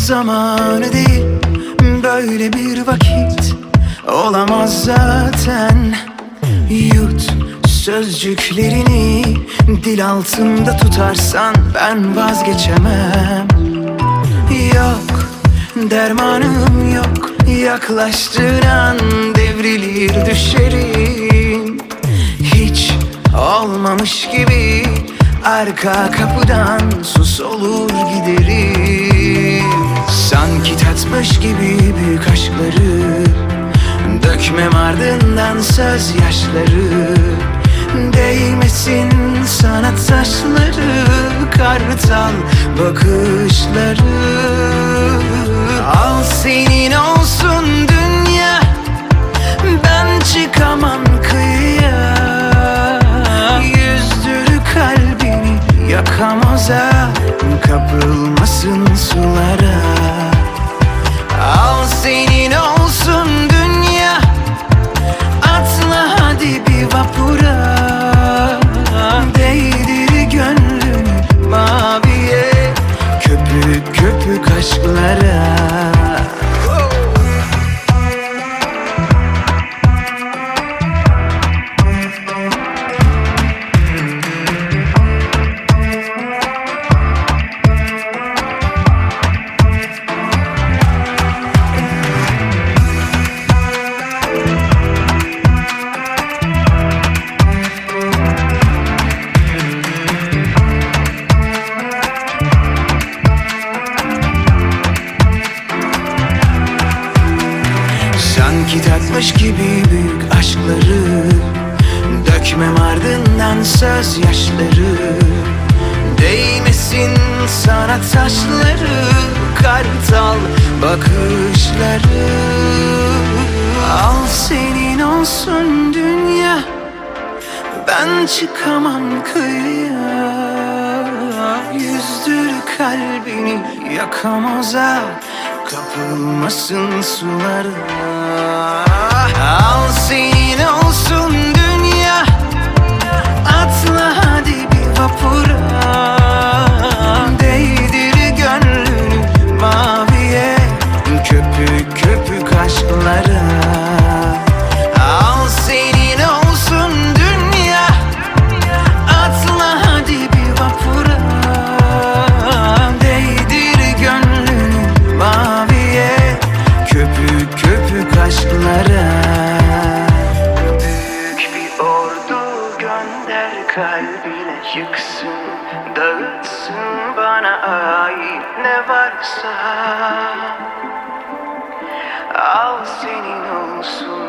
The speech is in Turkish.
Zamanı değil, böyle bir vakit olamaz zaten. Yut sözcüklerini, dil altında tutarsan ben vazgeçemem. Yok, dermanım yok, yaklaştığın an devrilir düşerim. Hiç olmamış gibi arka kapıdan sus olur giderim. Sanki tatmış gibi büyük aşkları, dökmem ardından söz yaşları. Değmesin sana taşları, kartal bakışları. Al senin olsun dünya, ben çıkamam kıyıya. Yüzdür kalbini yakamoza, kapılmasın sulara. Al senin olsun dünya, atla hadi bir vapura. Değdir gönlünü maviye, köpük köpük aşklara. Sanki tatmış gibi büyük aşkları, dökmem ardından söz yaşları. Değmesin sana taşları, kartal bakışları. Al senin olsun dünya, ben çıkamam kıyıya. Yüzdür kalbini yakamoza, kapılmasın sulara. Al senin olsun dünya, atla hadi bir vapura. Değdir gönlünü maviye, köpük köpük aşklara. Al senin olsun dünya, atla hadi bir vapura. Değdir gönlünü maviye, köpük köpük aşklara. Büyük bir ordu gönder kalbine, yıksın dağıtsın bana ait ne varsa. Al senin olsun